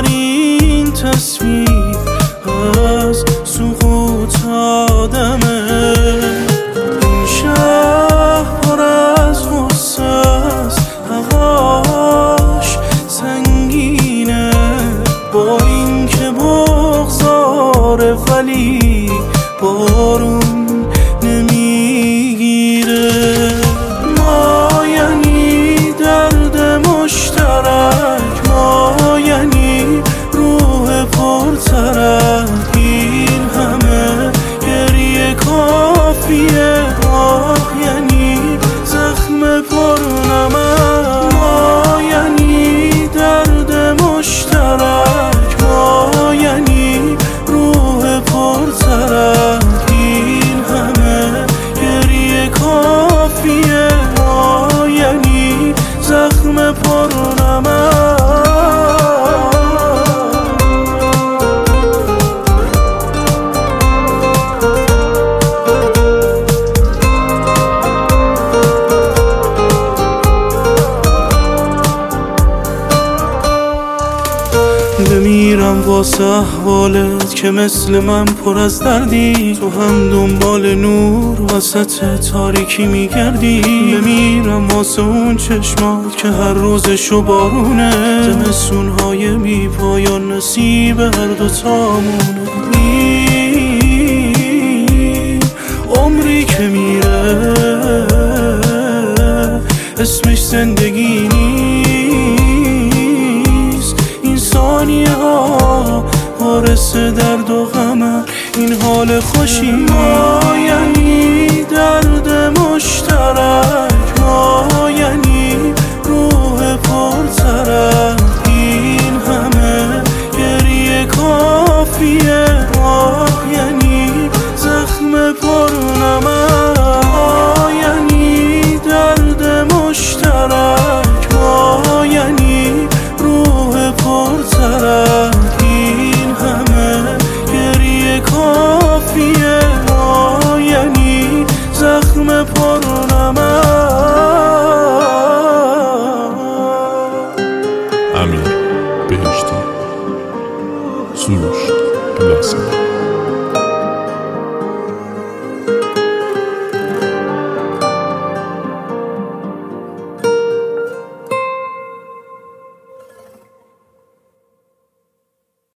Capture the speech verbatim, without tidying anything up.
آخرین تصویر از سقوط آدمه. این شهر پر از غصه است، هواش سنگینه، با این که بغضاره ولی بارون نمیگیره. ما یعنی درد مشترک، ما یعنی روح پرترک، این همه گریه کافیه. آه یعنی زخم پرنمک، ما یعنی درد مشترک، ما یعنی روح پرترک، این همه گریه کافیه. ما یعنی زخم پرنمک. بمیرم واسه احوالت که مثل من پر از دردی، تو هم دنبال نور وسط تاریکی میگردی. بمیرم واسه اون چشمات که هر روزشو بارونه، زمستونهای بی پایان نصیب هر دوتامونه. این عمری که میره اسمش زندگی نیست، این ثانیه ها وارث درد و غمه، این حال خوشی. ما یعنی درد مشترک، ما یعنی روح پرترک، این همه گریه کافیه. آه یعنی زخم پرنمک، ما یعنی درد مشترک، ما یعنی روح پرترک، این همه گریه کافیه. ما یعنی زخم پرنمک. امیر بهشتی، سروش لاسه.